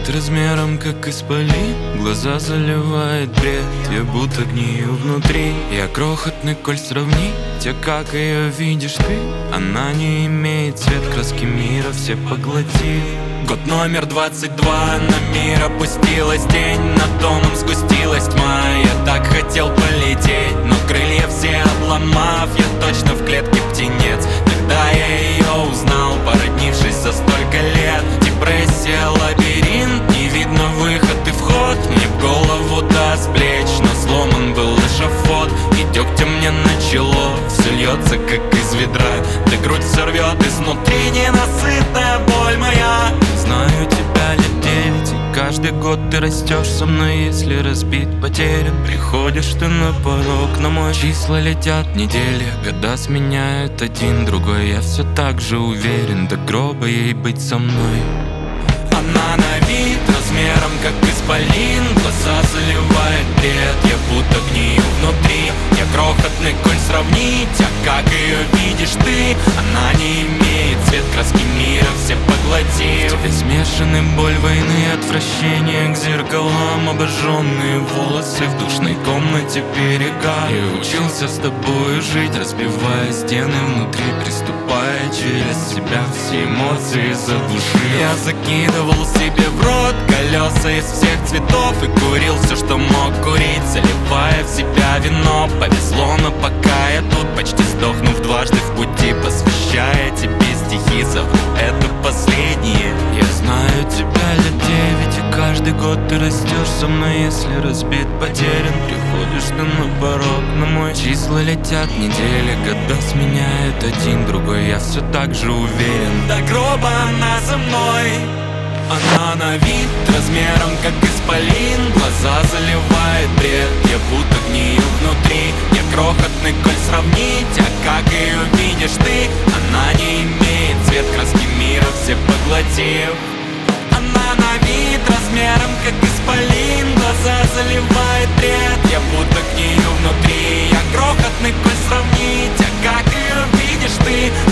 вид размером как исполин, глаза заливает бред, я будто гнию внутри. Я крохотный, коль сравнить, а как ее видишь ты? Она не имеет цвет, краски мира все поглотит. Год номер 22, на мир опустилась тень, над домом сгустилась тьма. Я так хотел полететь, но крылья все обломав, я точно в клетке птенец. Тогда я ее узнал, породнившись за столько лет. Депрессия, лабиринт, не видно выход и вход. Мне в голову даст плеч, но сломан был эшафот. И дегтя мне начало, все льется как из ведра. Да грудь сорвет изнутри ненасытная боль моя. Знаю тебя лет 9, и каждый год ты растешь со мной. Если разбит, потерян, приходишь ты на порог, на мой. Числа летят недели, года сменяют один другой. Я все так же уверен, до гроба ей быть со мной. Она на вид размером как исполин, глаза заливает бред, я будто гнию внутри. Я крохотный, коль сравнить, а как ее видишь ты? Она не имеет цвет, краски мира все поглотив. В тебе смешаны боль войны, отвращение к зеркалам, обожженные волосы в душной комнате берега. Я учился с тобой жить, разбивая стены внутри, приступая через себя, все эмоции заглушил. Я закидывал себе в рот колеса из всех цветов и курил все, что мог курить, заливая в себя вино. Повезло, но пока я тут, почти сдохнув дважды в пути, посвящая тебе стихи, зову это последнее. Я знаю тебя лет 9, и каждый год ты растешь со мной. Если разбит, потерян, приходишь ты на порог, на мой. Числа летят недели, года сменяют один другой. Я все так же уверен, до гроба она за мной. Она на вид размером как исполин, глаза заливает бред, я будто гнию внутри. Я крохотный, коль сравнить, а как ее видишь ты? Она не имеет цвет, краски мира все поглотив. Она на вид размером как исполин, глаза заливает бред, я будто гнию внутри. Я крохотный, коль сравнить, а как ее видишь ты?